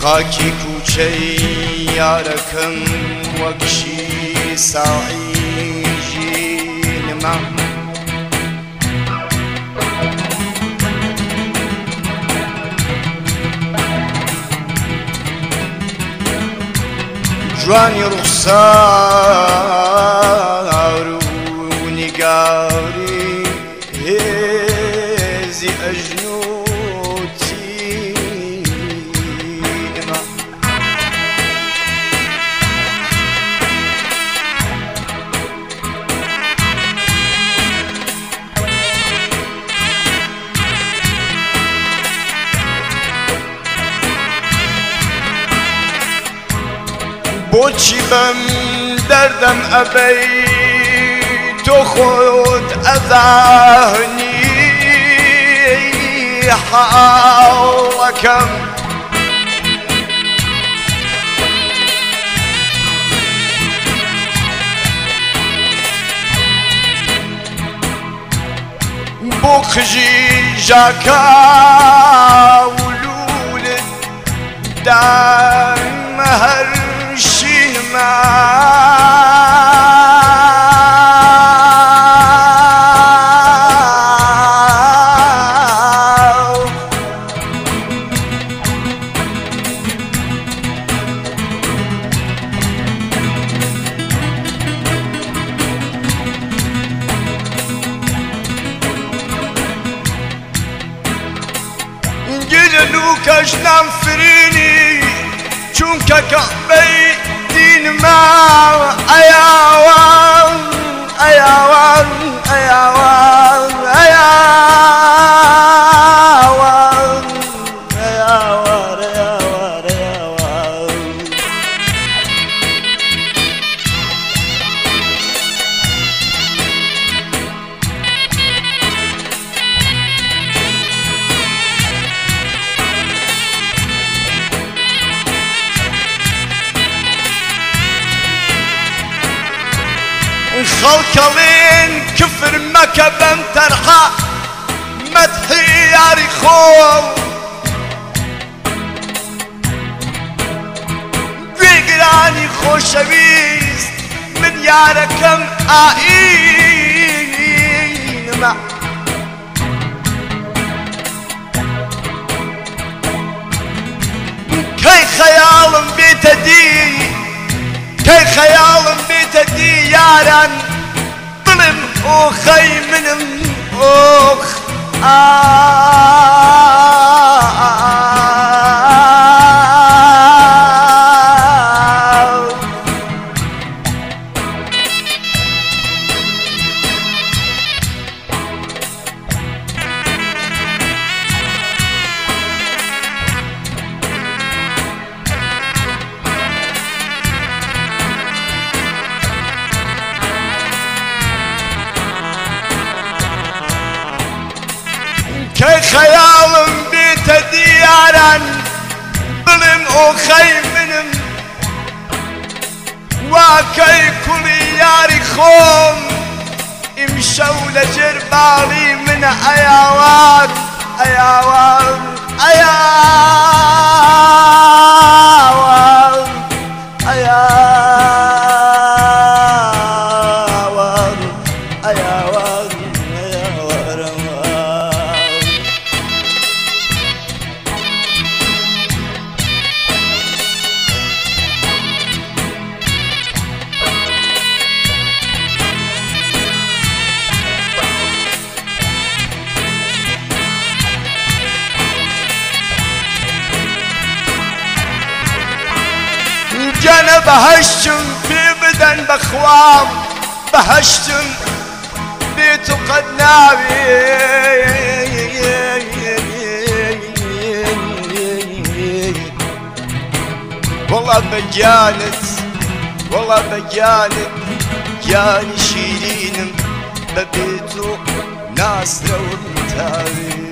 خاکی کوچەی یارەکەم وەکشی ساعی ژینمە جوانی ڕوخسار و نیگاری هێزی ئەژنووتینمە بۆچی بەم دەردەم ئەبەی تۆ خۆت ئەزانی حاڵەکەم بۆ قژی ژاکا ولولت دایمە هەر شینمە لوکەش نامفرینی چونکە کەعبەی دینمە ئەیاوان ئەیاوان ئەیاوان ئەیاوان ئەیاوان ئەیاوان ئەیاوان خەڵکەڵێن کفر مەکە بەم تەنها مەدحی یاری خۆم گوێگرانی خۆشەویست من یارەکەم ئائینمە کەی خەیاڵم بێتە دی کەی خەیاڵم بێتە دی یاران دڵم ئۆخەی منم ئۆخ کەی خەیاڵم بێتە دیاران دڵم ئۆخەی منم واکەی کوڵی یاری خۆم ئیمشەو لەژێر باڵی منە ئەیاوان ئەیاوان ئەیاوان ئەیاوان ئەیاوان جەنە بەهەشتم پێ بدەن بەخوام بەهەشتم بێت و قەت ناوێ وەڵا بەگیانت وەڵا بەگیانت گیانی شیرینم بەبێت و ناسرەوم تاوێ